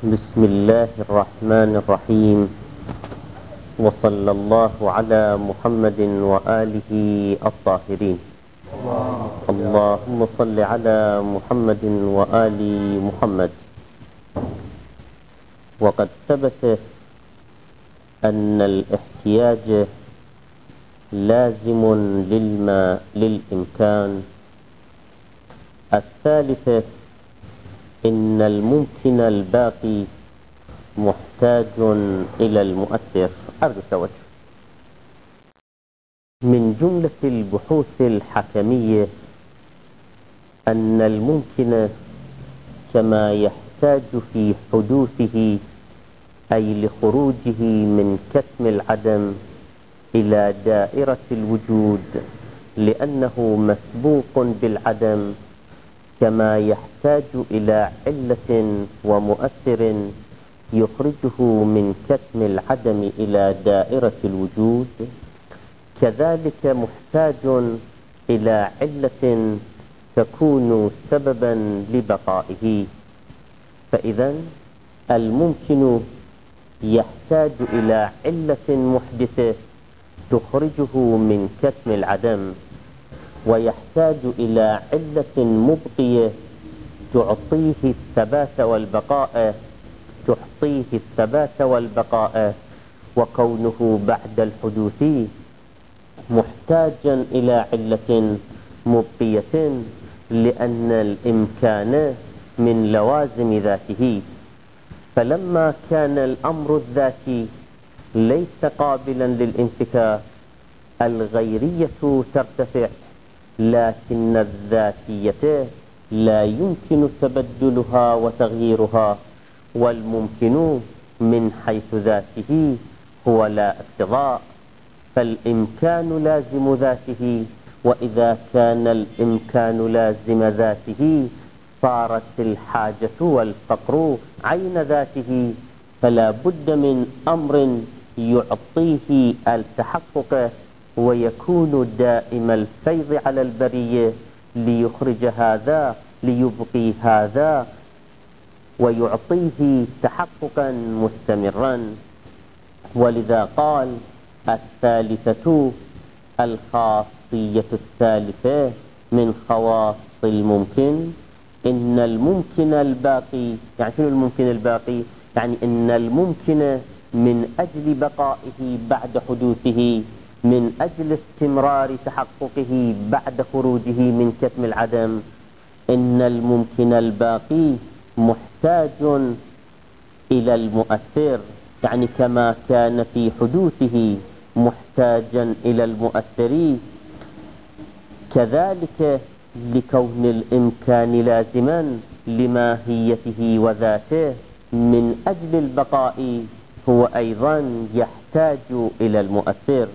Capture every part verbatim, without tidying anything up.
بسم الله الرحمن الرحيم، وصلى الله على محمد وآله الطاهرين. اللهم صل على محمد وآل محمد. وقد ثبت أن الاحتياج لازم للما للإمكان. الثالثة إن الممكن الباقي محتاج إلى المؤثر. أرجو التوجه. من جملة البحوث الحكمية أن الممكن كما يحتاج في حدوثه أي لخروجه من كتم العدم إلى دائرة الوجود لأنه مسبوق بالعدم، كما يحتاج إلى علة ومؤثر يخرجه من كتم العدم إلى دائرة الوجود، كذلك محتاج إلى علة تكون سببا لبقائه. فإذا الممكن يحتاج إلى علة محدثة تخرجه من كتم العدم، ويحتاج إلى علة مبقية تعطيه الثبات والبقاء تعطيه الثبات والبقاء وكونه بعد الحدوث محتاجا إلى علة مبقية، لأن الإمكان من لوازم ذاته. فلما كان الأمر الذاتي ليس قابلا للانفكاك، الغيرية ترتفع، لكن الذاتية لا يمكن تبدلها وتغييرها، والممكن من حيث ذاته هو لا اقتضاء. فالإمكان لازم ذاته، وإذا كان الإمكان لازم ذاته صارت الحاجة والفقر عين ذاته، فلا بد من أمر يعطيه التحقق ويكون دائم الفيض على البرية ليخرج هذا ليبقي هذا ويعطيه تحققا مستمرا. ولذا قال الثالثة الخاصية الثالثة من خواص الممكن إن الممكن الباقي. يعني شنو الممكن الباقي؟ يعني إن الممكن من أجل بقائه بعد حدوثه، من أجل استمرار تحققه بعد خروجه من كتم العدم، إن الممكن الباقي محتاج إلى المؤثر. يعني كما كان في حدوثه محتاجا إلى المؤثر، كذلك لكون الإمكان لازما لماهيته وذاته من أجل البقاء هو أيضا يحتاج إلى المؤثر.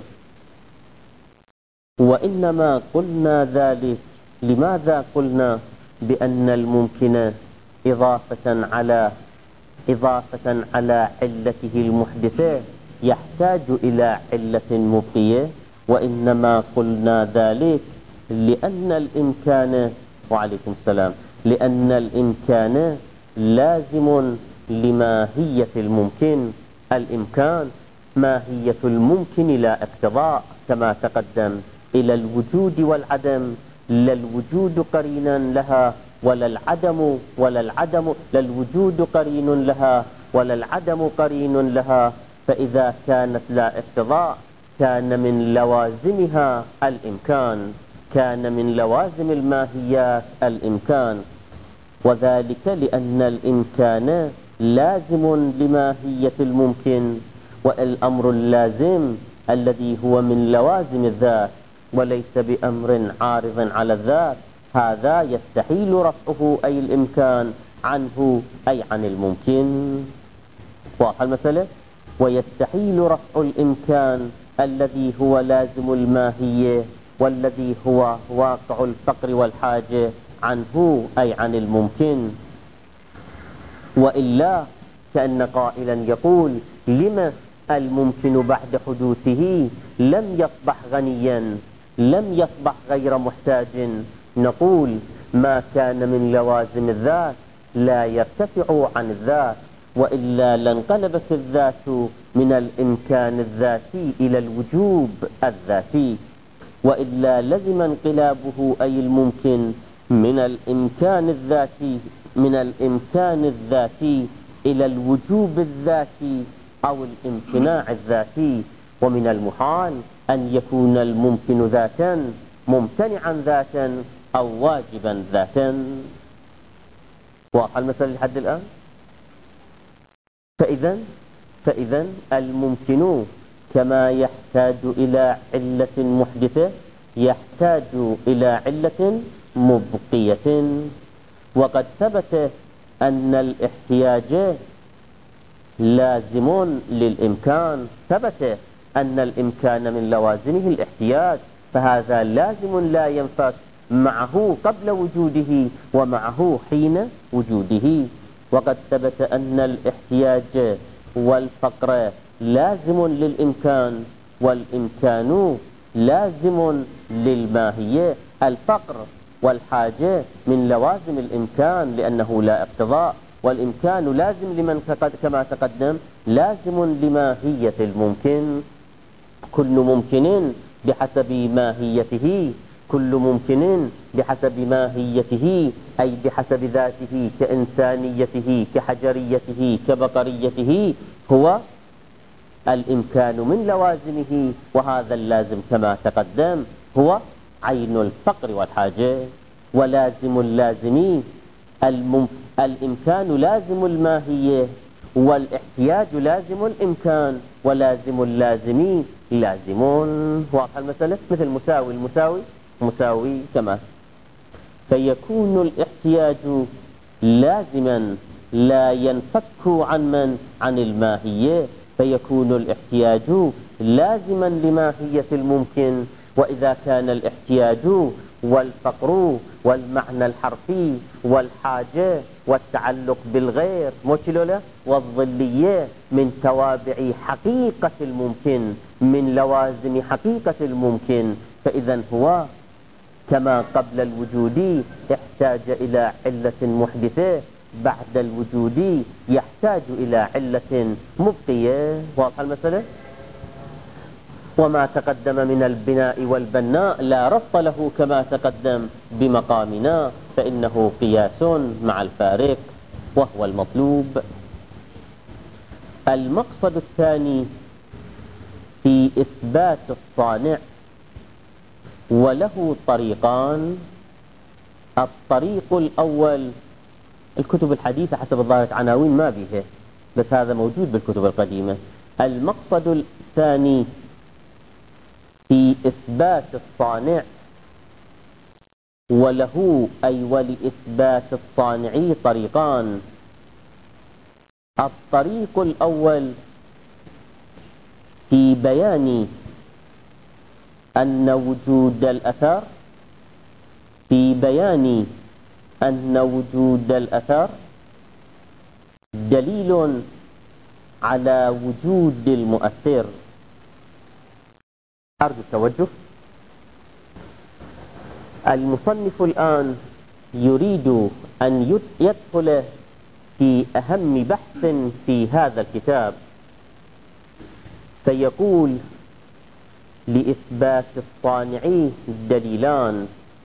وإنما قلنا ذلك، لماذا قلنا بأن الممكن إضافة على إضافة على علته المحدثة يحتاج إلى علة مبقية؟ وإنما قلنا ذلك لأن الإمكان وعليكم السلام لأن الإمكان لازم لماهية الممكن. الإمكان ماهية الممكن لا اقتضاء كما تقدم، إلى الوجود والعدم، لا الوجود قرينا لها ولا العدم ولا العدم لا الوجود قرين لها ولا العدم قرين لها. فإذا كانت لا اقتضاء كان من لوازمها الإمكان، كان من لوازم الماهيات الإمكان، وذلك لأن الإمكان لازم لماهية الممكن. والأمر اللازم الذي هو من لوازم الذات وليس بأمر عارض على الذات، هذا يستحيل رفعه أي الإمكان عنه أي عن الممكن. واضح المسألة؟ ويستحيل رفع الإمكان الذي هو لازم الماهية والذي هو واقع الفقر والحاجة عنه أي عن الممكن. وإلا كأن قائلا يقول لما الممكن بعد حدوثه لم يصبح غنيا، لم يصبح غير محتاج؟ نقول ما كان من لوازم الذات لا يرتفع عن الذات، وإلا لانقلبت الذات من الإمكان الذاتي إلى الوجوب الذاتي، وإلا لزم انقلابه أي الممكن من الإمكان الذاتي من الإمكان الذاتي إلى الوجوب الذاتي أو الامتناع الذاتي. ومن المحال أن يكون الممكن ذاتا ممتنعا ذاتا أو واجبا ذاتا. واضح المثل لحد الآن؟ فإذا فإذا الممكن كما يحتاج إلى علة محدثة يحتاج إلى علة مبقية. وقد ثبت أن الاحتياج لازم للإمكان، ثبت أن الإمكان من لوازمه الاحتياج، فهذا لازم لا ينفك معه قبل وجوده ومعه حين وجوده. وقد ثبت أن الاحتياج والفقر لازم للإمكان، والإمكان لازم للماهية. الفقر والحاجة من لوازم الإمكان لأنه لا اقتضاء، والإمكان لازم لمن كما تقدم لازم لماهية الممكن. كل ممكن بحسب ماهيته كل ممكن بحسب ماهيته أي بحسب ذاته كإنسانيته كحجريته كبقريته هو الإمكان من لوازمه، وهذا اللازم كما تقدم هو عين الفقر والحاجة. ولازم اللازم الإمكان لازم الماهية، والاحتياج لازم الإمكان، ولازم اللازم لازمون. واضح المسألة؟ مثل مساوي المساوي مساوي كما. فيكون الاحتياج لازما لا ينفك عن من عن الماهية، فيكون الاحتياج لازما لماهية الممكن. وإذا كان الاحتياج والفقر والمعنى الحرفي والحاجة والتعلق بالغير موشلولة والظلية من توابع حقيقة الممكن، من لوازم حقيقة الممكن، فإذا هو كما قبل الوجود احتاج إلى علة محدثة، بعد الوجود يحتاج إلى علة مبقية. واضح المسألة؟ وما تقدم من البناء والبناء لا ربط له كما تقدم بمقامنا، فإنه قياس مع الفارق وهو المطلوب. المقصد الثاني في إثبات الصانع، وله طريقان. الطريق الأول الكتب الحديثة حسب الظاهر عناوين ما بيها، بس هذا موجود بالكتب القديمة. المقصد الثاني في إثبات الصانع، وله أي ولإثبات الصانع طريقان. الطريق الأول في بيان أن وجود الأثر في بيان أن وجود الأثر دليل على وجود المؤثر. أرجو التوجه. المصنف الآن يريد أن يدخل في أهم بحث في هذا الكتاب، فيقول لإثبات الصانع دليلان.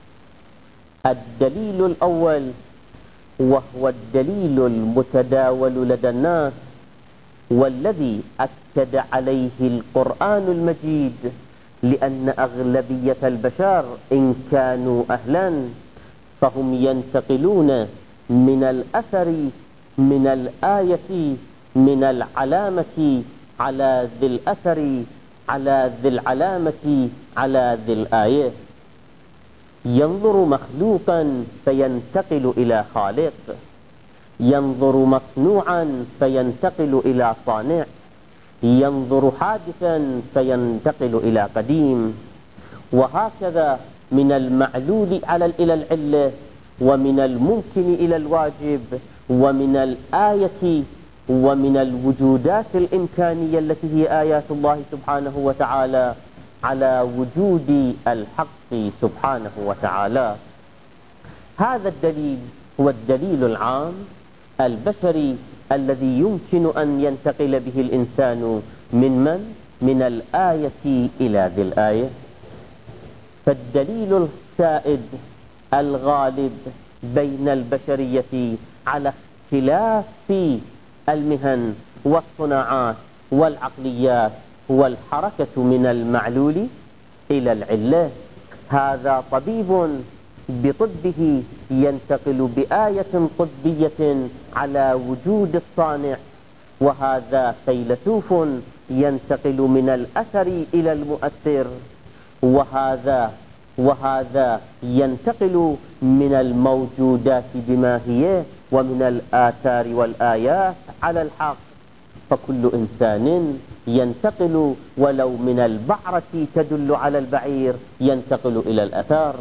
الدليل الأول وهو الدليل المتداول لدى الناس، والذي أكد عليه القرآن المجيد، لأن أغلبية البشر إن كانوا أهلا فهم ينتقلون من الأثر من الآية من العلامة على ذي الأثر على ذي العلامة على ذي الآية. ينظر مخلوقا فينتقل إلى خالق، ينظر مصنوعا فينتقل إلى صانع، ينظر حادثا فينتقل إلى قديم. وهكذا من المعلول على إلى العلة، ومن الممكن إلى الواجب، ومن الآية ومن الوجودات الإمكانية التي هي آيات الله سبحانه وتعالى على وجود الحق سبحانه وتعالى. هذا الدليل هو الدليل العام البشري الذي يمكن أن ينتقل به الإنسان من من؟ من الآية إلى ذي الآية. فالدليل السائد الغالب بين البشرية على اختلاف المهن والصناعات والعقليات هو الحركة من المعلول إلى العلة. هذا طبيب بطبه ينتقل بآية طبية على وجود الصانع، وهذا فيلسوف ينتقل من الأثر إلى المؤثر، وهذا وهذا ينتقل من الموجودات بما هي ومن الآثار والآيات على الحق. فكل إنسان ينتقل ولو من البعرة تدل على البعير ينتقل إلى الأثار.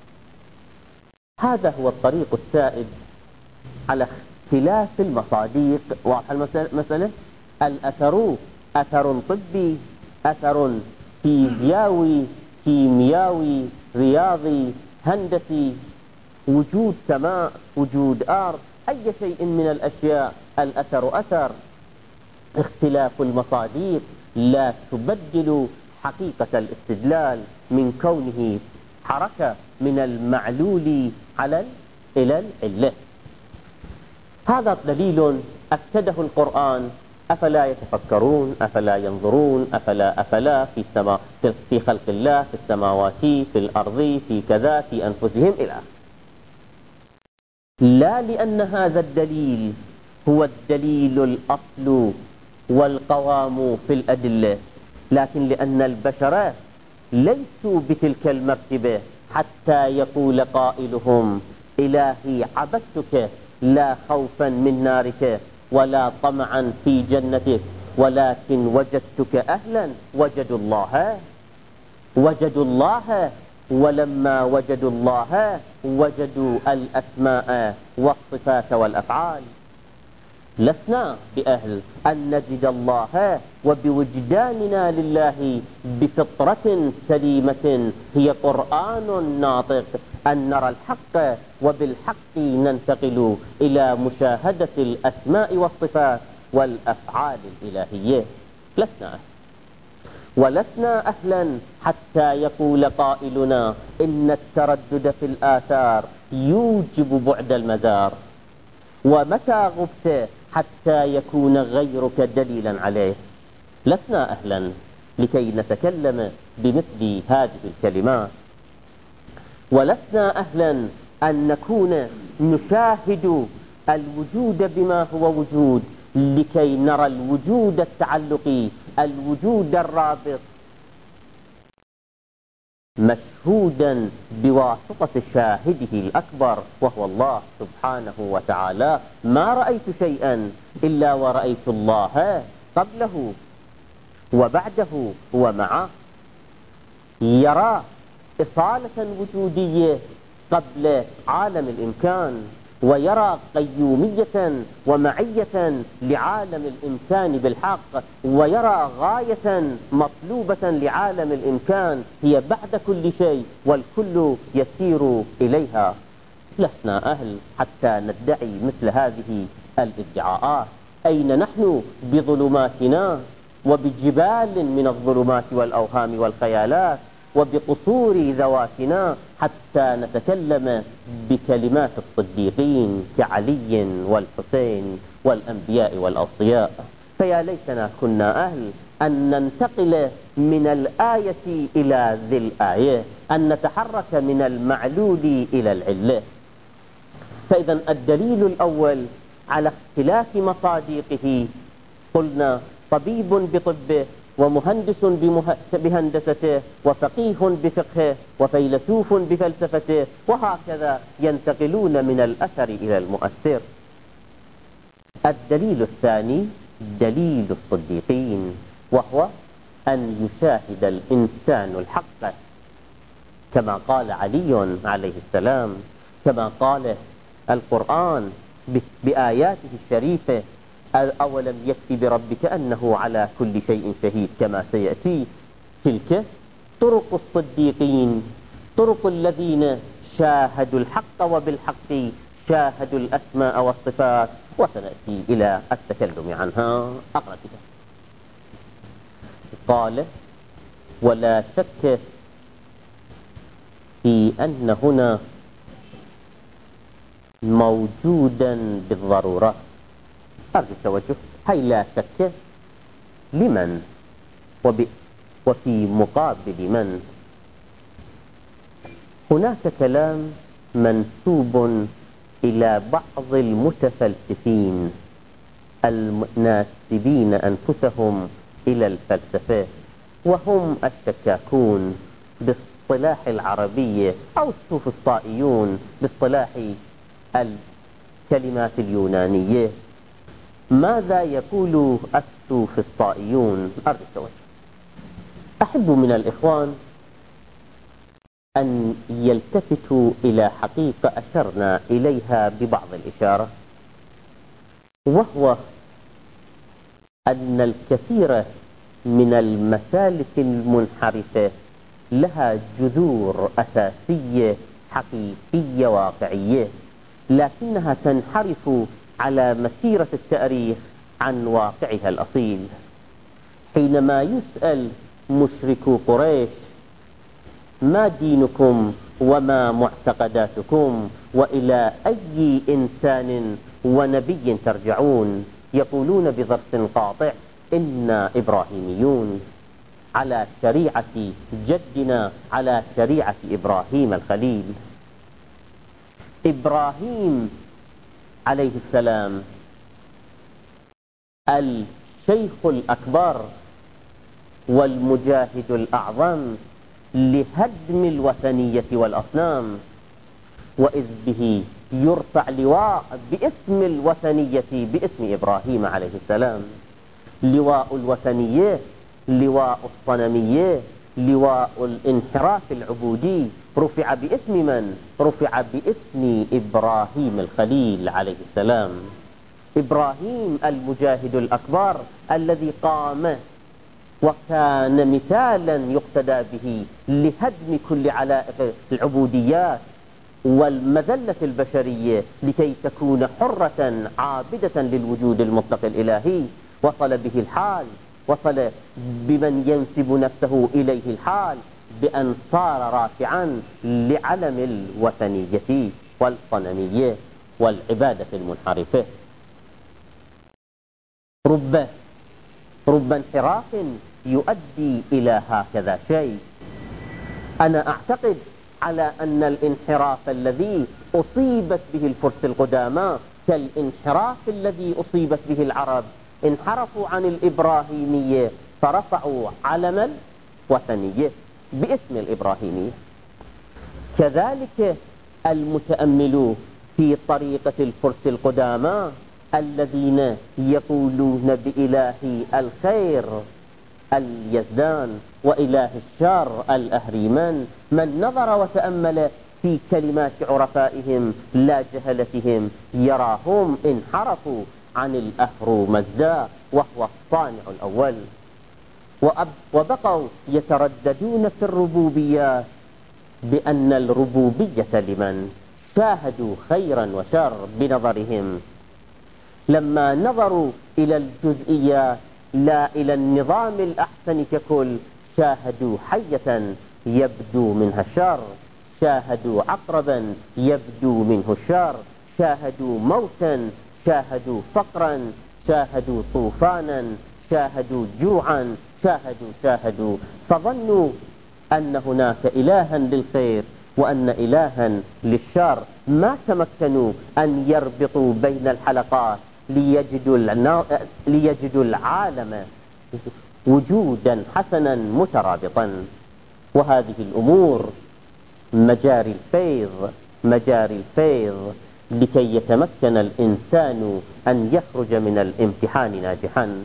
هذا هو الطريق السائد على اختلاف المصادق. واضح المسألة؟ الأثر أثر طبي، أثر فيزياوي، كيمياوي، رياضي، هندسي، وجود سماء، وجود أرض، أي شيء من الأشياء الأثر أثر. اختلاف المصادق لا تبدل حقيقة الاستدلال من كونه حركة من المعلول على إلى العلة. هذا دليل أكده القرآن. أفلا يتفكرون، أفلا ينظرون، أفلا أفلا في السماء، في خلق الله، في السماوات، في الأرض، في كذا، في أنفسهم إلى. لا لأن هذا الدليل هو الدليل الأصل والقوام في الأدلة، لكن لأن البشر ليسوا بتلك المرتبة حتى يقول قائلهم إلهي عبدتك لا خوفا من نارك ولا طمعا في جنتك، ولكن وجدتك أهلا وجدوا الله وجدوا الله ولما وجدوا الله وجدوا الأسماء والصفات والأفعال. لسنا بأهل أن نجد الله وبوجداننا لله بفطرة سليمة هي قرآن ناطق أن نرى الحق وبالحق ننتقل إلى مشاهدة الأسماء والصفات والأفعال الإلهية. لسنا أهل. ولسنا أهلا حتى يقول قائلنا إن التردد في الآثار يوجب بعد المزار، ومتى غبت حتى يكون غيرك دليلا عليه. لسنا أهلا لكي نتكلم بمثل هذه الكلمات، ولسنا أهلا أن نكون نشاهد الوجود بما هو وجود لكي نرى الوجود التعلقي، الوجود الرابط مشهودا بواسطة شاهده الأكبر وهو الله سبحانه وتعالى. ما رأيت شيئا إلا ورأيت الله قبله وبعده ومعه. يرى إصالة وجودية قبل عالم الإمكان، ويرى قيومية ومعية لعالم الإمكان بالحق، ويرى غاية مطلوبة لعالم الإمكان هي بعد كل شيء والكل يسير إليها. لسنا أهل حتى ندعي مثل هذه الادعاءات. أين نحن بظلماتنا وبجبال من الظلمات والأوهام والخيالات وبقصور ذواتنا حتى نتكلم بكلمات الصديقين كعلي والحسين والأنبياء والأوصياء؟ فيا ليتنا كنا أهل أن ننتقل من الآية إلى ذي الآية، أن نتحرك من المعلول إلى العلة. فإذا الدليل الأول على اختلاف مصادقه قلنا طبيب بطبه، ومهندس بهندسته، وفقيه بفقهه، وفيلسوف بفلسفته، وهكذا ينتقلون من الأثر إلى المؤثر. الدليل الثاني دليل الصديقين، وهو أن يشاهد الإنسان الحق كما قال علي عليه السلام، كما قال القرآن بآياته الشريفة: أولم يكفي بربك أنه على كل شيء شهيد، كما سيأتي. تلك طرق الصديقين، طرق الذين شاهدوا الحق وبالحق شاهدوا الأسماء والصفات وسنأتي إلى التكلم عنها. أقرأ كده. قال: ولا شك في أن هنا موجودا بالضرورة. أرجو التوجه. هي لا شك لمن وفي مقابل من؟ هناك كلام منسوب إلى بعض المتفلسفين الناسبين أنفسهم إلى الفلسفة، وهم الشكاكون باصطلاح العربية، أو السوفسطائيون باصطلاح الكلمات اليونانية. ماذا يقول السوفسطائيون؟ أرجو التوجه. أحب من الإخوان أن يلتفتوا إلى حقيقة أشرنا إليها ببعض الإشارة، وهو أن الكثير من المسالك المنحرفة لها جذور أساسية حقيقية واقعية، لكنها تنحرف على مسيرة التاريخ عن واقعها الأصيل. حينما يسأل مشركو قريش: ما دينكم وما معتقداتكم وإلى أي إنسان ونبي ترجعون؟ يقولون بضرس قاطع: إنا إبراهيميون، على شريعة جدنا، على شريعة إبراهيم الخليل. إبراهيم عليه السلام الشيخ الأكبر والمجاهد الأعظم لهدم الوثنية والأصنام، وإذ به يرفع لواء باسم الوثنية باسم إبراهيم عليه السلام. لواء الوثنية، لواء الصنمية، لواء الانحراف العبودي رفع باسم من؟ رفع باسم إبراهيم الخليل عليه السلام. إبراهيم المجاهد الأكبر الذي قام وكان مثالا يقتدى به لهدم كل علائق العبوديات والمذلة البشرية لكي تكون حرة عابدة للوجود المطلق الإلهي. وصل به الحال، وصل بمن ينسب نفسه إليه الحال بأن صار رافعا لعلم الوثنية والصنمية والعبادة المنحرفة. رب رب انحراف يؤدي إلى هكذا شيء. أنا أعتقد على أن الانحراف الذي أصيبت به الفرس القدامى كالانحراف الذي أصيبت به العرب، انحرفوا عن الإبراهيمية فرفعوا علم الوثنية باسم الإبراهيمية. كذلك المتأمل في طريقة الفرس القدامى الذين يقولون بإله الخير اليزدان وإله الشر الأهريمن، من نظر وتأمل في كلمات عرفائهم لا جهلتهم يراهم انحرفوا عن الأهرومزدا وهو الصانع الأول، وبقوا يترددون في الربوبيات بأن الربوبية لمن؟ شاهدوا خيرا وشر بنظرهم. لما نظروا إلى الجزئيات لا إلى النظام الأحسن ككل، شاهدوا حية يبدو منها الشر، شاهدوا عقربا يبدو منه الشر، شاهدوا موتا، شاهدوا فقرا، شاهدوا طوفانا، شاهدوا جوعا، شاهدوا شاهدوا فظنوا أن هناك إلها للخير وأن إلها للشر. ما تمكنوا أن يربطوا بين الحلقات ليجدوا, ليجدوا العالم وجودا حسنا مترابطا. وهذه الأمور مجاري الفيض، مجاري الفيض لكي يتمكن الإنسان أن يخرج من الامتحان ناجحا.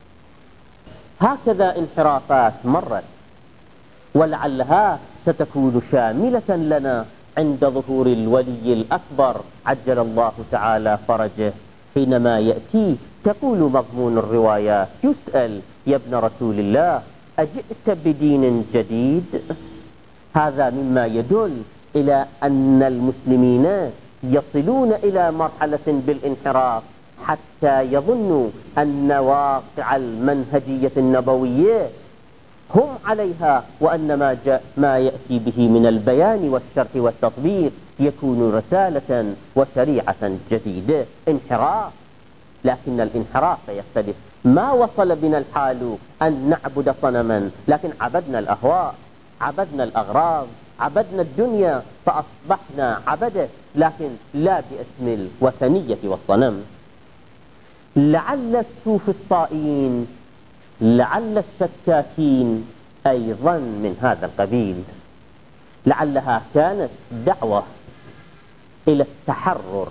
هكذا انحرافات مرت، ولعلها ستكون شاملة لنا عند ظهور الولي الأكبر عجل الله تعالى فرجه. حينما يأتي تقول مضمون الروايات، يسأل: يا ابن رسول الله أجئت بدين جديد؟ هذا مما يدل إلى أن المسلمين يصلون إلى مرحلة بالانحراف حتى يظنوا أن واقع المنهجية النبوية هم عليها، وأن ما, جاء ما يأتي به من البيان والشرح والتطبيق يكون رسالة وشريعة جديدة. انحراف، لكن الانحراف يختلف. ما وصل بنا الحال أن نعبد صنما، لكن عبدنا الأهواء، عبدنا الأغراض، عبدنا الدنيا، فأصبحنا عبده، لكن لا باسم الوثنية والصنم. لعل السوفسطائيين، لعل الشكاكين أيضا من هذا القبيل، لعلها كانت دعوة إلى التحرر،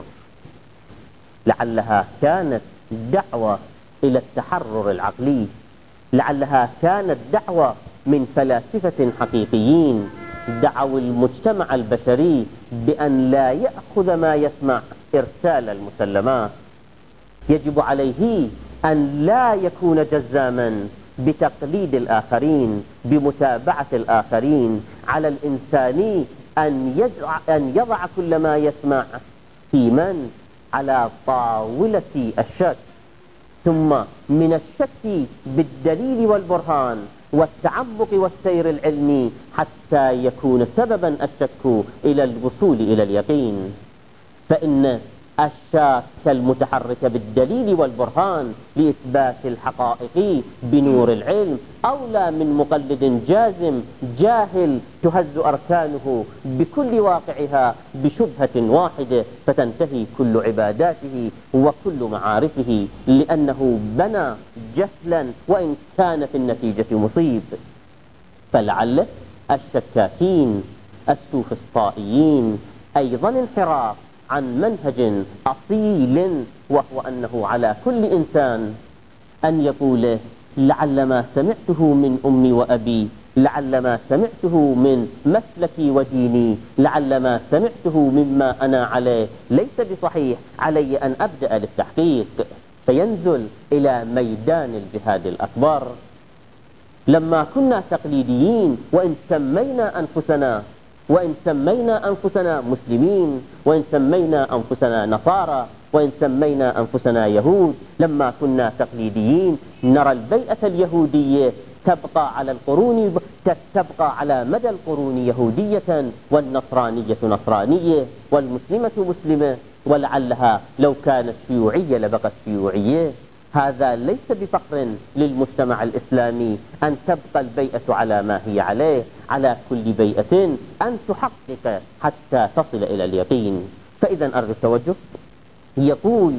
لعلها كانت دعوة إلى التحرر العقلي، لعلها كانت دعوة من فلاسفة حقيقيين دعوا المجتمع البشري بأن لا يأخذ ما يسمع إرسال المسلمات. يجب عليه أن لا يكون جزاما بتقليد الآخرين، بمتابعة الآخرين. على الإنسان أن يضع, أن يضع كل ما يسمع في من على طاولة الشك، ثم من الشك بالدليل والبرهان والتعمق والسير العلمي حتى يكون سببا الشك إلى الوصول إلى اليقين. فإن الشاك المتحرك بالدليل والبرهان لإثبات الحقائق بنور العلم أولى من مقلد جازم جاهل تهز أركانه بكل واقعها بشبهة واحدة، فتنتهي كل عباداته وكل معارفه، لأنه بنى جهلا وإن كان في النتيجة مصيب. فلعل الشكاكين السوفسطائيين أيضا انحراف عن منهج أصيل، وهو أنه على كل إنسان أن يقول لعل ما سمعته من أمي وأبي، لعل ما سمعته من مسلكي وديني، لعل ما سمعته مما أنا عليه ليس بصحيح، علي أن أبدأ للتحقيق، فينزل إلى ميدان الجهاد الأكبر. لما كنا تقليديين، وإن سمينا أنفسنا وإن سمينا أنفسنا مسلمين، وإن سمينا أنفسنا نصارى، وإن سمينا أنفسنا يهود، لما كنا تقليديين نرى البيئة اليهودية تبقى على القرون تبقى على مدى القرون يهودية، والنصرانية نصرانية، والمسلمة مسلمة، ولعلها لو كانت شيوعية لبقت شيوعية. هذا ليس بفخر للمجتمع الإسلامي أن تبقى البيئة على ما هي عليه، على كل بيئة أن تحقق حتى تصل إلى اليقين. فإذا أرجو التوجه. يقول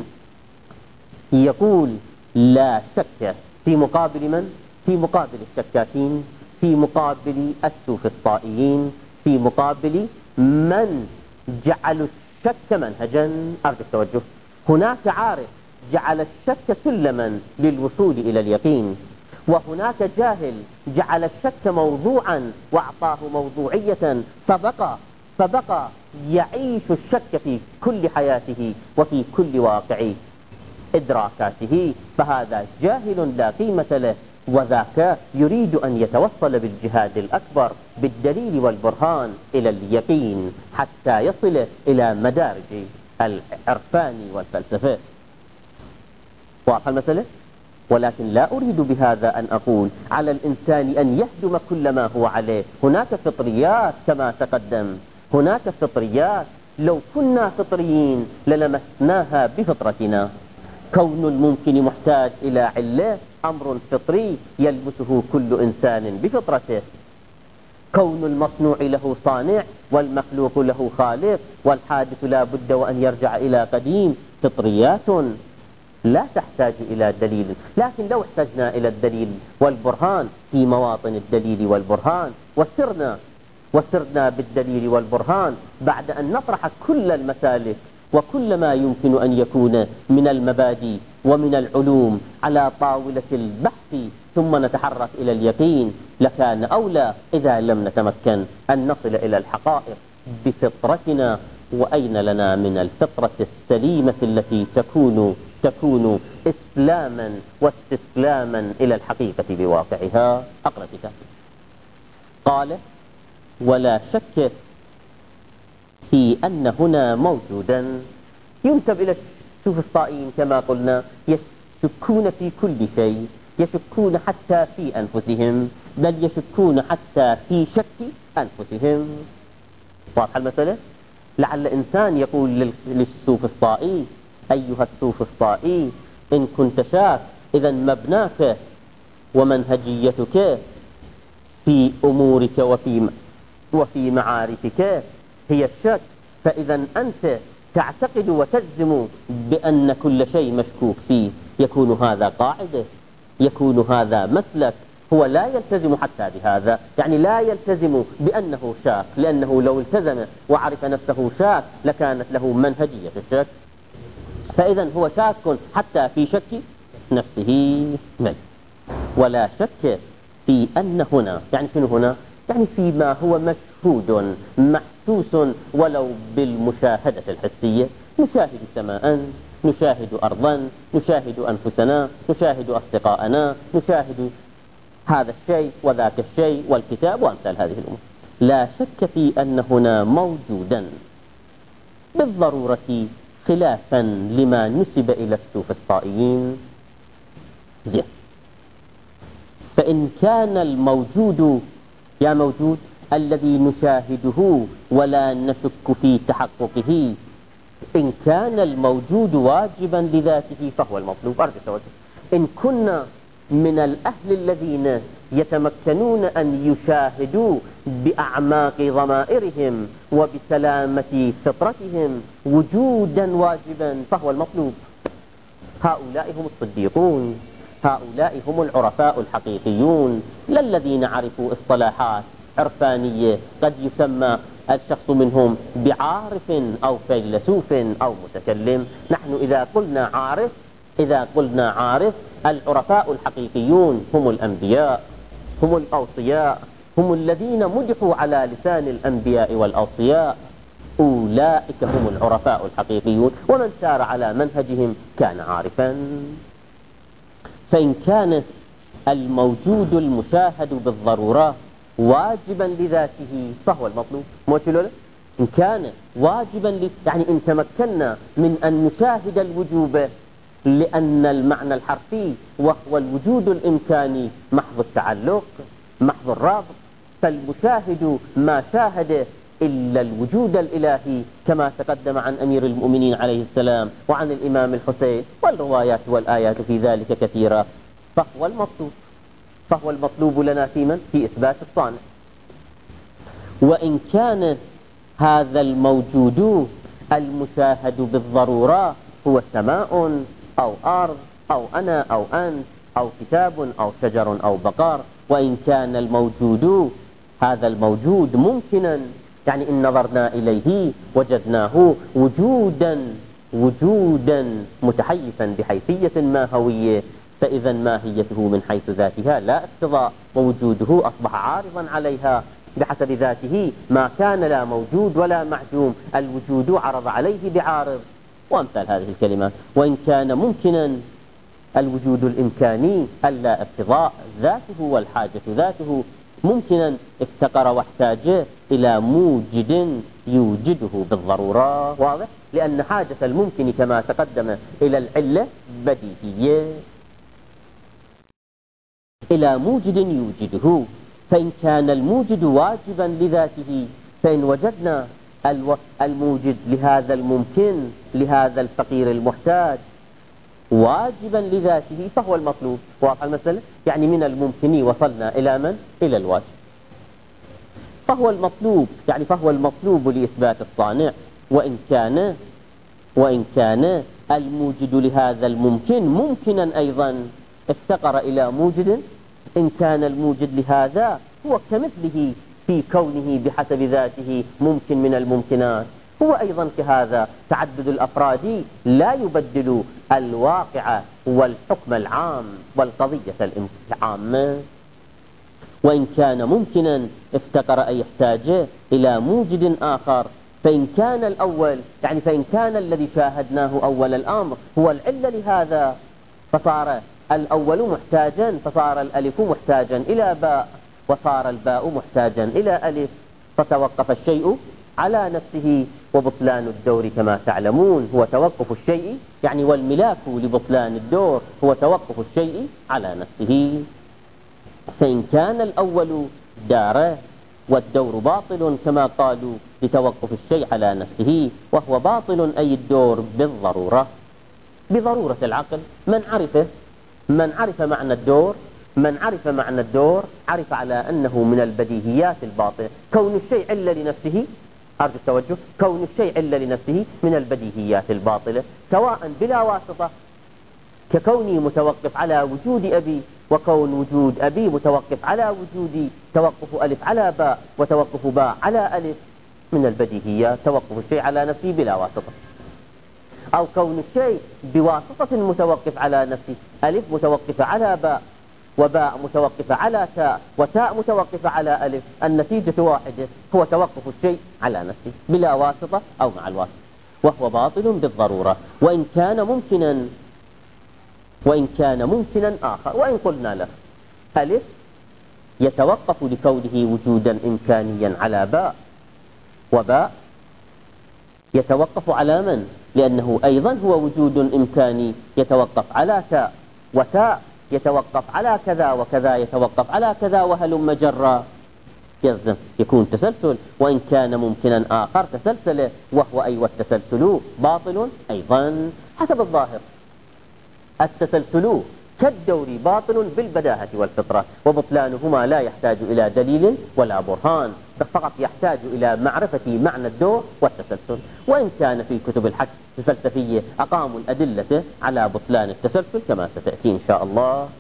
يقول لا شك في مقابل من؟ في مقابل الشكاكين، في مقابل السوفسطائيين، في مقابل من جعلوا الشك منهجا. أرجو التوجه. هناك عارف جعل الشك سلما للوصول إلى اليقين، وهناك جاهل جعل الشك موضوعا وأعطاه موضوعية، فبقى فبقى يعيش الشك في كل حياته وفي كل واقع إدراكاته، فهذا جاهل لا قيمة له، وذاك يريد أن يتوصل بالجهاد الأكبر بالدليل والبرهان إلى اليقين حتى يصل إلى مدارج العرفان والفلسفة. واضح المسألة؟ ولكن لا أريد بهذا أن أقول على الإنسان أن يهدم كل ما هو عليه. هناك فطريات كما تقدم، هناك فطريات لو كنا فطريين للمسناها بفطرتنا. كون الممكن محتاج إلى علة أمر فطري يلبسه كل إنسان بفطرته. كون المصنوع له صانع والمخلوق له خالق والحادث لا بد وأن يرجع إلى قديم، فطريات لا تحتاج إلى دليل. لكن لو احتجنا إلى الدليل والبرهان في مواطن الدليل والبرهان، وسرنا وسرنا بالدليل والبرهان بعد أن نطرح كل المسالك وكل ما يمكن أن يكون من المبادئ ومن العلوم على طاولة البحث، ثم نتحرك إلى اليقين، لكان أولى إذا لم نتمكن أن نصل إلى الحقائق بفطرتنا. وأين لنا من الفطرة السليمة التي تكون تكون إسلاما واستسلاما إلى الحقيقة بواقعها؟ أقرأ كتاب. قال: ولا شك في أن هنا موجودا ينسب إلى السوفسطائيين كما قلنا يشكون في كل شيء، يشكون حتى في أنفسهم، بل يشكون حتى في شك أنفسهم. واضحة المسألة؟ لعل إنسان يقول للسوفسطائي: أيها السوفسطائي، إن كنت شاك إذا مبناك ومنهجيتك في أمورك وفي وفي معارفك هي الشك، فإذا أنت تعتقد وتجزم بأن كل شيء مشكوك فيه. يكون هذا قاعدة، يكون هذا مسلك. هو لا يلتزم حتى بهذا، يعني لا يلتزم بأنه شاك، لأنه لو التزم وعرف نفسه شاك لكانت له منهجية الشك. فإذا هو شاك حتى في شك نفسه من، ولا شك في أن هنا، يعني شنو هنا؟ يعني فيما هو مشهود محسوس ولو بالمشاهدة الحسية. نشاهد سماء، نشاهد أرضا، نشاهد أنفسنا، نشاهد أصدقاءنا، نشاهد هذا الشيء وذاك الشيء والكتاب وأمثال هذه الأمور. لا شك في أن هنا موجودا بالضرورة، خلافا لما نسب إلى السوفسطائيين. زين، فإن كان الموجود يا موجود الذي نشاهده ولا نشك في تحققه، إن كان الموجود واجبا لذاته فهو المطلوب. أرجو التوجه. إن كنا من الأهل الذين يتمكنون أن يشاهدوا بأعماق ضمائرهم وبسلامة فطرتهم وجودا واجبا فهو المطلوب. هؤلاء هم الصديقون، هؤلاء هم العرفاء الحقيقيون، لا الذين عرفوا اصطلاحات عرفانية قد يسمى الشخص منهم بعارف أو فيلسوف أو متكلم. نحن إذا قلنا عارف إذا قلنا عارف العرفاء الحقيقيون هم الأنبياء، هم الأوصياء، هم الذين مدحوا على لسان الأنبياء والأوصياء. أولئك هم العرفاء الحقيقيون، ومن سار على منهجهم كان عارفا. فإن كان الموجود المشاهد بالضرورة واجبا لذاته فهو المطلوب. موتلو إن كان واجبا ل... يعني إن تمكنا من أن نشاهد الوجوب، لأن المعنى الحرفي وهو الوجود الإمكاني محض التعلق محض الرابط، فالمشاهد ما شاهد إلا الوجود الإلهي كما تقدم عن أمير المؤمنين عليه السلام وعن الإمام الحسين، والروايات والآيات في ذلك كثيرة. فهو المطلوب فهو المطلوب لنا في من؟ في إثبات الصانع. وإن كان هذا الموجود المشاهد بالضرورة هو سماء أو أرض أو أنا أو أنت أو كتاب أو شجر أو بقر، وإن كان الموجود هذا الموجود ممكنا، يعني إن نظرنا إليه وجدناه وجودا وجودا متحيفا بحيثية ماهوية، فإذا ماهيته من حيث ذاتها لا اقتضاء، ووجوده أصبح عارضا عليها بحسب ذاته. ما كان لا موجود ولا معدوم، الوجود عرض عليه بعارض، وأمثال هذه الكلمات. وإن كان ممكنا الوجود الإمكاني اللا اقتضاء ذاته والحاجة ذاته ممكنا افتقر واحتاج إلى موجد يوجده بالضرورة. واضح؟ لأن حاجة الممكن كما تقدم إلى العلة بديهية، إلى موجد يوجده. فإن كان الموجد واجبا لذاته، فإن وجدنا الموجد لهذا الممكن لهذا الفقير المحتاج واجبا لذاته فهو المطلوب. واضح المسألة؟ يعني من الممكن وصلنا إلى من؟ إلى الواجب. فهو المطلوب، يعني فهو المطلوب لإثبات الصانع. وإن كان وإن كان الموجد لهذا الممكن ممكنا أيضا افتقر إلى موجد، إن كان الموجد لهذا هو كمثله في كونه بحسب ذاته ممكن من الممكنات، هو أيضا كهذا. تعدد الأفراد لا يبدل الواقع والحكم العام والقضية العامة. وإن كان ممكنا افتقر أي يحتاج إلى موجد آخر. فإن كان الأول، يعني فإن كان الذي شاهدناه أول الأمر هو العلة لهذا، فصار الأول محتاجا، فصار الألف محتاجا إلى باء، وصار الباء محتاجا إلى ألف، فتوقف الشيء على نفسه. وبطلان الدور كما تعلمون هو توقف الشيء، يعني والملاك لبطلان الدور هو توقف الشيء على نفسه. فإن كان الأول دار والدور باطل كما قالوا لتوقف الشيء على نفسه، وهو باطل أي الدور بالضرورة، بضرورة العقل. من عرفه من عرف معنى الدور من عرف معنى الدور عرف على أنه من البديهيات الباطلة. كون الشيء علة لنفسه، أرجو التوجه، كون الشيء علة لنفسه من البديهيات الباطلة، سواء بلا واسطة ككوني متوقف على وجود أبي، وكون وجود أبي متوقف على وجودي، توقف ألف على باء وتوقف باء على ألف من البديهيات، توقف الشيء على نفسه بلا واسطة. أو كون الشيء بواسطة متوقف على نفسه، ألف متوقفة على باء وباء متوقفة على تاء وتاء متوقفة على ألف، النتيجة واحدة، هو توقف الشيء على نفسه بلا واسطة أو مع الواسطة، وهو باطل بالضرورة. وإن كان ممكنا وإن كان ممكنا آخر، وإن قلنا له ألف يتوقف لكونه وجودا إمكانيا على باء، وباء يتوقف على من؟ لأنه أيضا هو وجود إمكاني يتوقف على تاء، وتاء يتوقف على كذا وكذا يتوقف على كذا وهلم جرا، يلزم يكون تسلسل. وإن كان ممكنا آخر تسلسله، وهو أيوة التسلسل باطل أيضا حسب الظاهر. التسلسل كالدور باطل بالبداهة والفطرة، وبطلانهما لا يحتاج إلى دليل ولا برهان، فقط يحتاج إلى معرفة معنى الدور والتسلسل. وإن كان في كتب الحق الفلسفية أقاموا الأدلة على بطلان التسلسل كما ستأتي إن شاء الله.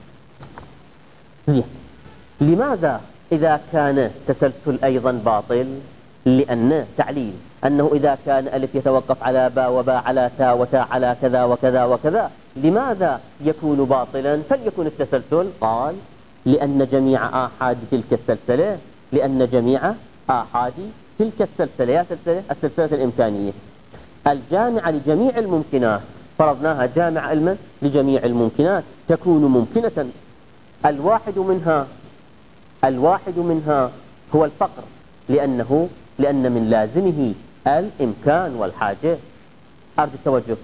زين. لماذا إذا كان تسلسل أيضا باطل؟ لأن تعليل أنه إذا كان ألف يتوقف على باء وباء على تاء وتاء على كذا وكذا وكذا، لماذا يكون باطلا؟ فليكن التسلسل. قال لأن جميع آحاد تلك السلسلة لأن جميع آحاد تلك السلسلة يا سلسلة السلسلة الإمكانية الجامعة لجميع الممكنات، فرضناها جامعة علما لجميع الممكنات، تكون ممكنة. الواحد منها الواحد منها هو الفقر، لأنه لأن من لازمه الإمكان والحاجة. أرجو التوجه.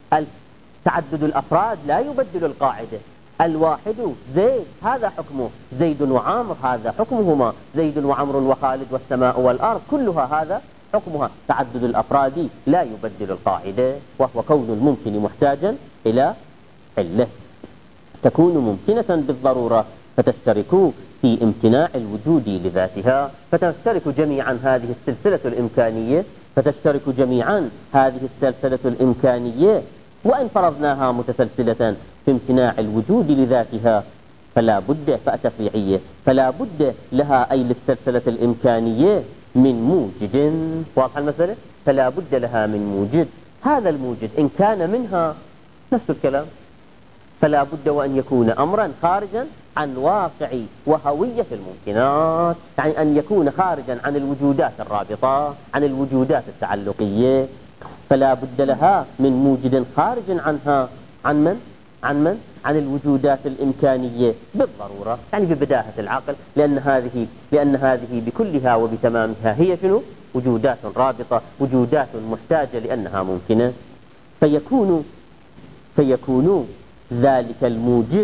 تعدد الأفراد لا يبدل القاعدة. الواحد زيد هذا حكمه، زيد وعامر هذا حكمهما، زيد وعمر وخالد والسماء والأرض كلها هذا حكمها. تعدد الأفراد لا يبدل القاعدة، وهو كون الممكن محتاجا إلى علة. تكون ممكنة بالضرورة فتشترك في امتناع الوجود لذاتها، فتشترك جميعا هذه السلسلة الإمكانية فتشترك جميعا هذه السلسلة الإمكانية وإن فرضناها متسلسلة في امتناع الوجود لذاتها فلا بد فأتفريعية فلا بد لها أي للسلسلة الإمكانية من موجد. واضح المسألة؟ فلا بد لها من موجد. هذا الموجد إن كان منها نفس الكلام، فلا بد وأن يكون أمرا خارجا عن واقع وهوية الممكنات، يعني أن يكون خارجا عن الوجودات الرابطة، عن الوجودات التعلقية. فلا بد لها من موجد خارج عنها. عن من؟ عن من؟ عن الوجودات الإمكانية بالضرورة، يعني ببداهة العقل، لأن هذه لأن هذه بكلها وبتمامها هي شنو؟ وجودات رابطة، وجودات محتاجة لأنها ممكنة. فيكون فيكون ذلك الموجد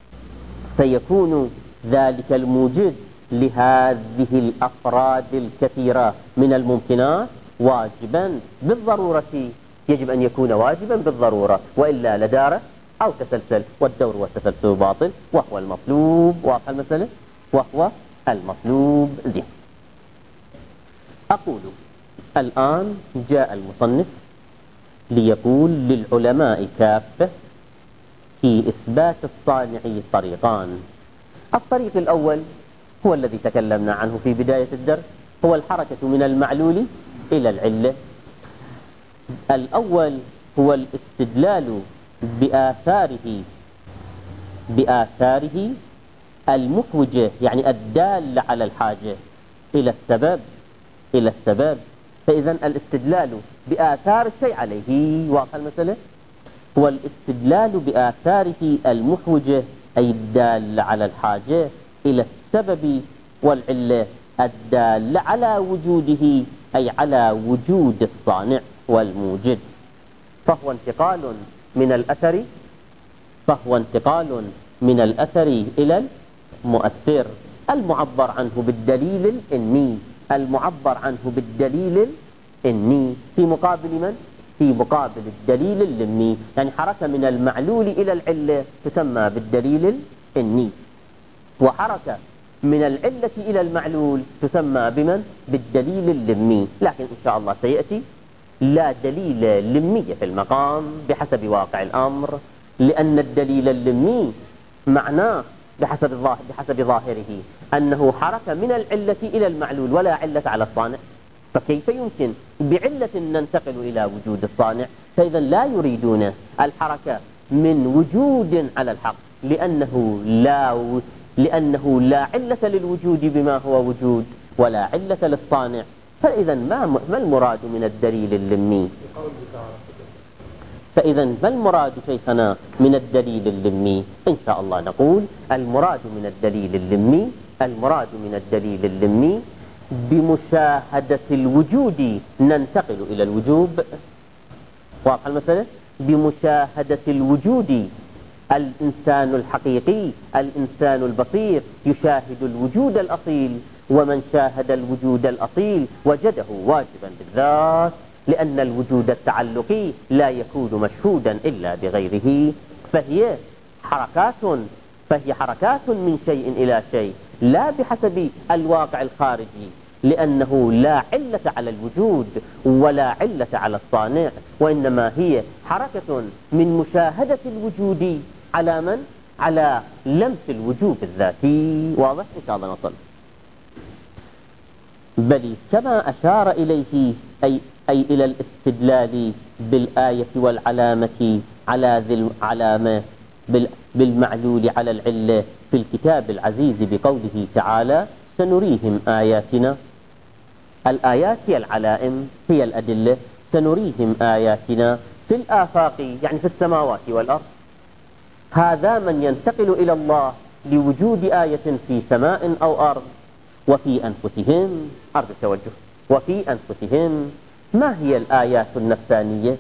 فيكون ذلك الموجد لهذه الأفراد الكثيرة من الممكنات واجبا بالضرورة. يجب أن يكون واجبا بالضرورة، وإلا لدار أو تسلسل، والدور والتسلسل باطل وهو المطلوب. واضح المسألة؟ وهو المطلوب. زين. أقول الآن جاء المصنف ليقول للعلماء كافة في إثبات الصانع طريقان. الطريق الأول هو الذي تكلمنا عنه في بداية الدرس، هو الحركة من المعلول إلى العلة. الأول هو الاستدلال بآثاره بآثاره المحوجة، يعني الدالة على الحاجة إلى السبب إلى السبب فإذا الاستدلال بآثار الشيء عليه. واضح المسألة؟ هو الاستدلال بآثاره المحوجة أي الدالة على الحاجة إلى السبب والعلة الدالة على وجوده، أي على وجود الصانع والموجد. فهو انتقال من الأثر فهو انتقال من الأثر إلى المؤثر، المعبر عنه بالدليل الإني المعبر عنه بالدليل الإني في مقابل من؟ في مقابل الدليل اللمي. يعني حركة من المعلول إلى العلة تسمى بالدليل الإني، وحركة من العلة إلى المعلول تسمى بمن؟ بالدليل اللمي. لكن إن شاء الله سيأتي لا دليل لمي في المقام بحسب واقع الأمر، لأن الدليل اللمي معناه بحسب الظاهر بحسب ظاهره أنه حركة من العلة إلى المعلول ولا علة على الصانع، فكيف يمكن بعلة ننتقل إلى وجود الصانع؟ فإذا لا يريدون الحركة من وجود على الحق، لأنه لا لأنه لا علة للوجود بما هو وجود ولا علة للصانع. فإذا ما ما المراد من الدليل اللمي؟ فإذا ما المراد شيخنا من الدليل اللمي؟ إن شاء الله نقول المراد من الدليل اللمي المراد من الدليل اللمي بمشاهدة الوجود ننتقل إلى الوجوب. واضح المسألة؟ بمشاهدة الوجود الإنسان الحقيقي الإنسان البصير يشاهد الوجود الأصيل، ومن شاهد الوجود الأصيل وجده واجبا بالذات، لأن الوجود التعلقي لا يكون مشهودا إلا بغيره. فهي حركات فهي حركات من شيء إلى شيء لا بحسب الواقع الخارجي، لأنه لا علة على الوجود ولا علة على الصانع، وإنما هي حركة من مشاهدة الوجود على من؟ على لمس الوجوب الذاتي. واضح؟ إن شاء الله نصل. بل كما أشار إليه أي, أي إلى الاستدلال بالآية والعلامة على ذي العلامة بالمعلول على العلة في الكتاب العزيز بقوله تعالى: سنريهم آياتنا. الآيات هي العلائم هي الأدلة. سنريهم آياتنا في الآفاق يعني في السماوات والأرض. هذا من ينتقل إلى الله لوجود آية في سماء أو أرض. وفي أنفسهم أرض التوجه وفي أنفسهم ما هي الآيات النفسانية؟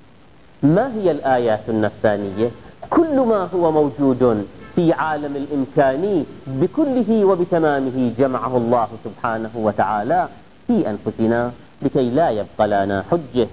ما هي الآيات النفسانية؟ كل ما هو موجود في عالم الإمكان بكله وبتمامه جمعه الله سبحانه وتعالى في أنفسنا، لكي لا يبقى لنا حجة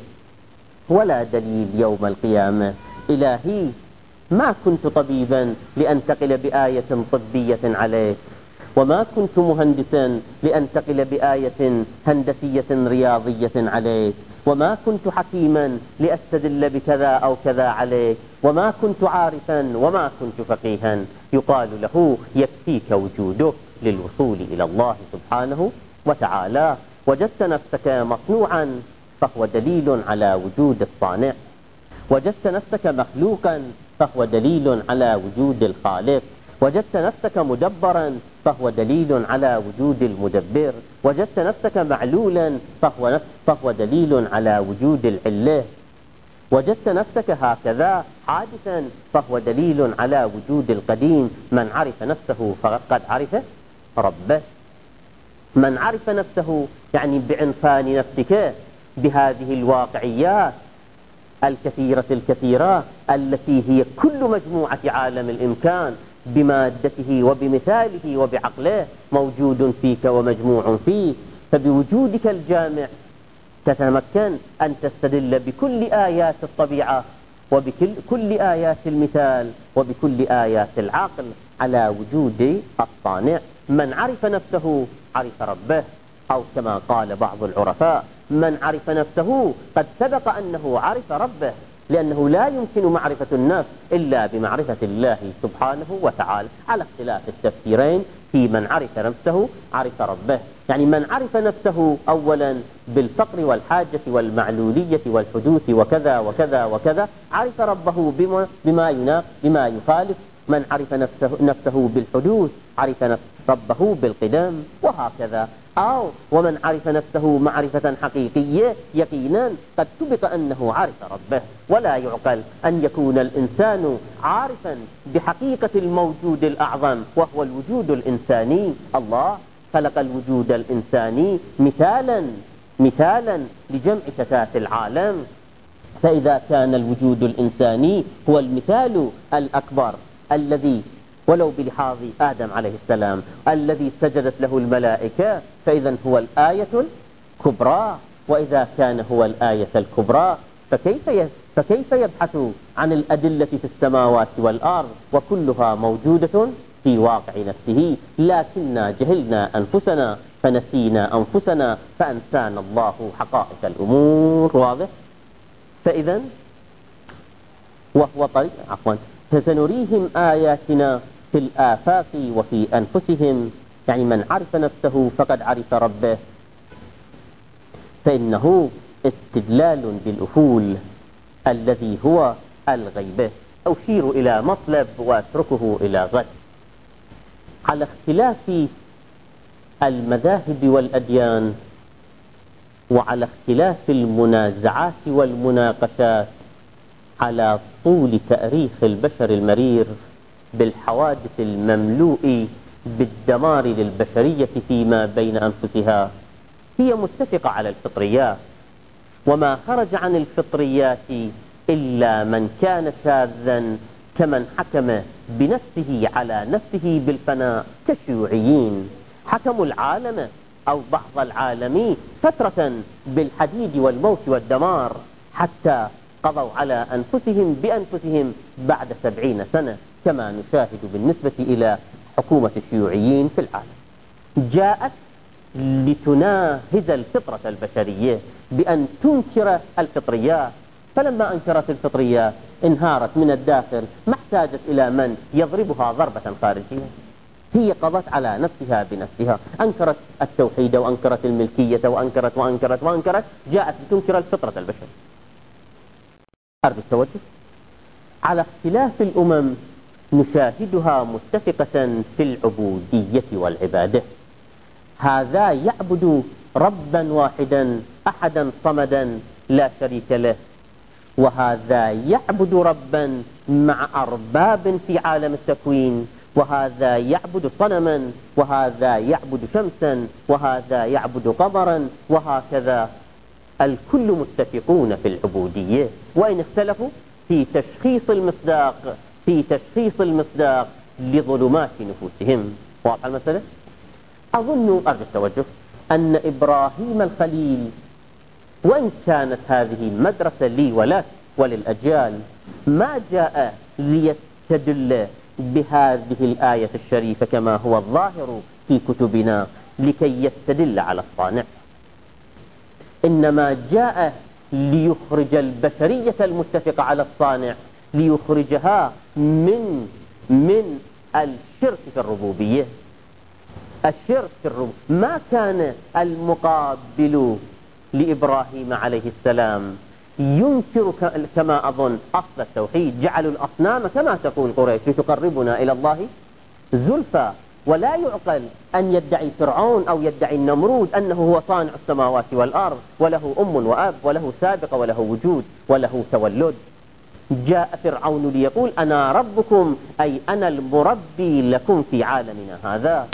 ولا دليل يوم القيامة. إلهي ما كنت طبيبا لأنتقل بآية طبية عليك، وما كنت مهندسا لأنتقل بآية هندسية رياضية عليك، وما كنت حكيما لأستدل بكذا أو كذا عليك، وما كنت عارفا وما كنت فقيها. يقال له: يكفيك وجودك للوصول إلى الله سبحانه وتعالى. وجدت نفسك مصنوعا فهو دليل على وجود الصانع، وجدت نفسك مخلوقا فهو دليل على وجود الخالق، وجدت نفسك مدبرا فهو دليل على وجود المدبر، وجدت نفسك معلولا فهو, فهو دليل على وجود العلة، وجدت نفسك هكذا حادثا فهو دليل على وجود القديم. من عرف نفسه فقد عرف ربه. من عرف نفسه يعني بعنفان نفسك بهذه الواقعيات الكثيرة الكثيرة التي هي كل مجموعة عالم الإمكان بمادته وبمثاله وبعقله موجود فيك ومجموع فيك، فبوجودك الجامع تتمكن أن تستدل بكل آيات الطبيعة وبكل كل آيات المثال وبكل آيات العقل على وجود الصانع. من عرف نفسه عرف ربه، أو كما قال بعض العرفاء: من عرف نفسه قد سبق أنه عرف ربه، لأنه لا يمكن معرفة النفس إلا بمعرفة الله سبحانه وتعالى، على اختلاف التفسيرين في من عرف نفسه عرف ربه. يعني من عرف نفسه أولا بالفقر والحاجة والمعلولية والحدوث وكذا وكذا وكذا عرف ربه بما, بما, يناق بما يخالف. من عرف نفسه, نفسه بالحدوث عرف نفس ربه بالقدم، وهكذا. أو ومن عرف نفسه معرفة حقيقية يقينا قد سبق أنه عرف ربه. ولا يعقل أن يكون الإنسان عارفا بحقيقة الموجود الأعظم وهو الوجود الإنساني الله، خلق الوجود الإنساني مثالا مثالا لجمع شتات العالم. فإذا كان الوجود الإنساني هو المثال الأكبر الذي ولو بلحاظ آدم عليه السلام الذي سجدت له الملائكة، فإذا هو الآية الكبرى. وإذا كان هو الآية الكبرى فكيف فكيف يبحث عن الأدلة في السماوات والأرض وكلها موجودة في واقع نفسه؟ لكننا جهلنا أنفسنا فنسينا أنفسنا فأنسانا الله حقائق الأمور. واضح؟ فإذا وهو طريق عفوا فسنريهم آياتنا في الآفاق وفي أنفسهم، يعني من عرف نفسه فقد عرف ربه، فإنه استدلال بالأفول الذي هو الغيبة. أشير إلى مطلب وأتركه إلى غد. على اختلاف المذاهب والأديان وعلى اختلاف المنازعات والمناقشات على طول تاريخ البشر المرير بالحوادث المملوء بالدمار للبشرية فيما بين أنفسها، هي متفقة على الفطريات، وما خرج عن الفطريات إلا من كان شاذا كمن حكم بنفسه على نفسه بالفناء كالشيوعيين. حكموا العالم أو بعض العالم فترة بالحديد والموت والدمار حتى قضوا على أنفسهم بأنفسهم بعد سبعين سنة، كما نشاهد بالنسبة إلى حكومة الشيوعيين في العالم. جاءت لتناهز الفطرة البشرية بأن تنكر الفطريات، فلما أنكرت الفطريات انهارت من الداخل، ما احتاجت إلى من يضربها ضربة خارجية. هي قضت على نفسها بنفسها، أنكرت التوحيد وأنكرت الملكية وأنكرت وأنكرت وأنكرت، جاءت لتنكر الفطرة البشرية. أرجو التوجه. على اختلاف الأمم نشاهدها متفقة في العبودية والعبادة. هذا يعبد ربا واحدا أحدا صمدا لا شريك له، وهذا يعبد ربا مع أرباب في عالم التكوين، وهذا يعبد صنما، وهذا يعبد شمسا، وهذا يعبد قمرا، وهكذا. الكل متفقون في العبودية، وإن اختلفوا في تشخيص المصداق في تشخيص المصداق لظلمات نفوسهم. واضح المسألة؟ أظن أرجو التوجه أن إبراهيم الخليل، وإن كانت هذه مدرسة لي ولك وللأجيال، ما جاء ليستدل بهذه الآية الشريفة كما هو الظاهر في كتبنا لكي يستدل على الصانع، إنما جاء ليخرج البشرية المتفقة على الصانع، ليخرجها من من الشرك في الربوبية. الشرك في الربوبية ما كان المقابل لإبراهيم عليه السلام ينكر كما أظن أصل التوحيد، جعلوا الأصنام كما تقول قريش لتقربنا إلى الله زلفى. ولا يعقل أن يدعي فرعون أو يدعي النمرود أنه هو صانع السماوات والأرض وله أم وأب وله سابقة وله وجود وله تولد. جاء فرعون ليقول أنا ربكم، أي أنا المربي لكم في عالمنا هذا.